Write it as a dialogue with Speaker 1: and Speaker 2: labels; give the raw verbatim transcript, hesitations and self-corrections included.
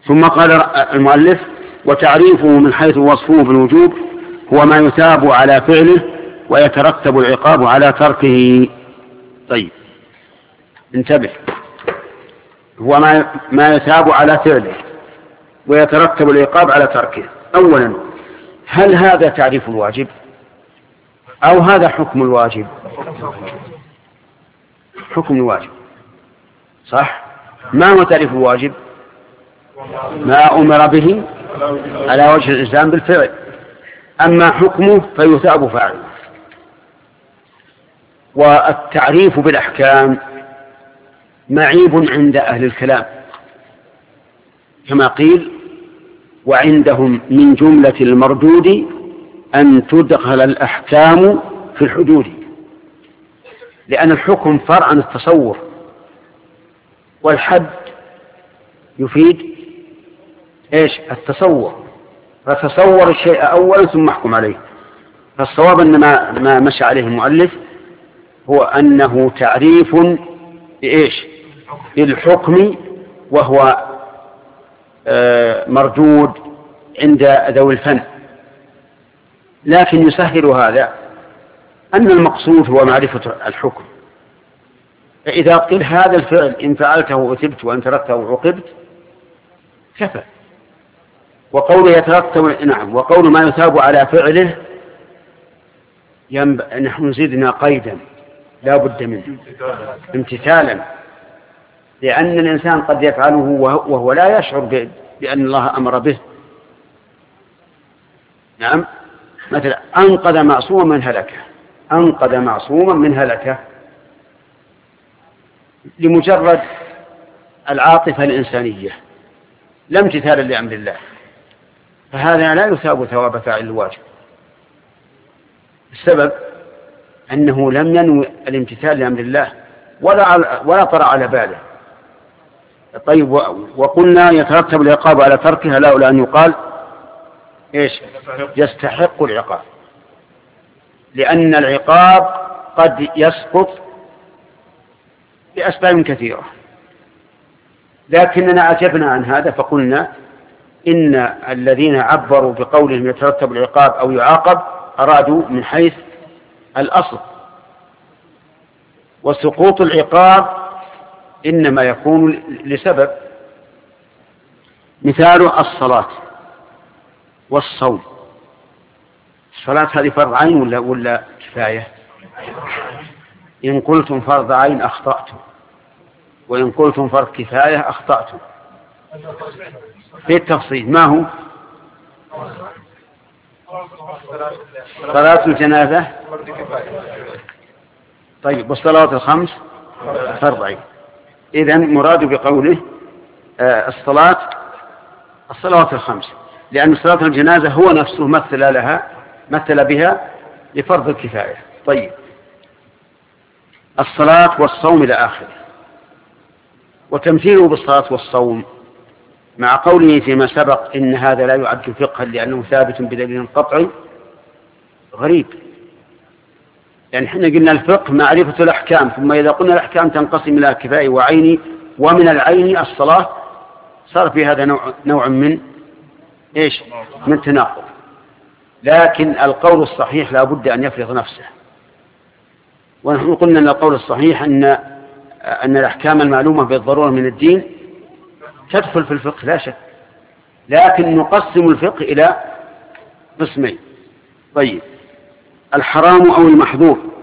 Speaker 1: ثم قال المؤلف: وتعريفه من حيث وصفه بالوجوب هو ما يثاب على فعله ويترتب العقاب على تركه. طيب انتبه، هو ما ما يثاب على فعله ويترتب العقاب على تركه. أولا، هل هذا تعريف الواجب أو هذا حكم الواجب؟ حكم الواجب، صح؟ ما هو تعريف الواجب؟ ما أمر به على وجه الإلزام بالفعل، أما حكمه فيثاب فاعله. والتعريف بالأحكام معيب عند أهل الكلام، كما قيل: وعندهم من جملة المردود أن تدخل الأحكام في الحدود، لأن الحكم فرع عن التصور، والحد يفيد إيش؟ التصور، فتصور الشيء أولا ثم احكم عليه. فالصواب أن ما, ما مشى عليه المؤلف هو أنه تعريف بإيش؟ بالحكم، وهو آه مردود عند ذوي الفن. لكن يسهل هذا أن المقصود هو معرفة الحكم، فإذا قيل هذا الفعل إن فعلته أثبت وإن تركته عوقبت كفى. وقوله يترتب، نعم، وقول ما يثاب على فعله ينب... نحن زدنا قيدا لا بد منه امتثالا، لأن الإنسان قد يفعله وهو لا يشعر ب... بأن الله أمر به. نعم، مثلا أنقذ معصوما من هلكه، أنقذ معصوما من هلكه لمجرد العاطفة الإنسانية لا امتثالا لأمر الله، فهذا لا يثاب ثواب فاعل الواجب. السبب أنه لم ينوي الامتثال لأمر الله ولا ولا طرأ على باله. طيب، وقلنا يترتب العقاب على تركها، لا أولى أن يقال إيش؟ يستحق العقاب، لأن العقاب قد يسقط بأسباب كثيرة، لكننا عجبنا عن هذا فقلنا إن الذين عبروا بقولهم يترتب العقاب أو يعاقب أرادوا من حيث الأصل، وسقوط العقاب إنما يكون لسبب. مثال الصلاة والصوم. الصلاة هذه فرض عين ولا, ولا كفاية؟ إن قلتم فرض عين أخطأتم، وإن قلتم فرض كفاية أخطأتم. في التفصيل ما هو؟ صلاة الجنازة. طيب، والصلوات الخمس فرض عين. إذن مراد بقوله آه الصلاة الصلوات الخمس، لأن صلاة الجنازة هو نفسه مثل لها مثل بها لفرض الكفاية. طيب، الصلاة والصوم إلى آخره. وتمثيله بالصلاة والصوم مع قوله فيما سبق إن هذا لا يعد فقها لأنه ثابت بدليل قطعي غريب. يعني حين قلنا الفقه معرفة الأحكام، ثم إذا قلنا الأحكام تنقسم إلى كفاية وعيني، ومن العين الصلاة، صار في هذا نوع, نوع من إيش؟ من تناقض. لكن القول الصحيح لا بد أن يفرض نفسه، ونحن قلنا أن القول الصحيح أن أن الأحكام المعلومة بالضرورة من الدين تدخل في الفقه لا شك، لكن نقسم الفقه إلى قسمين. طيب، الحرام أو المحظور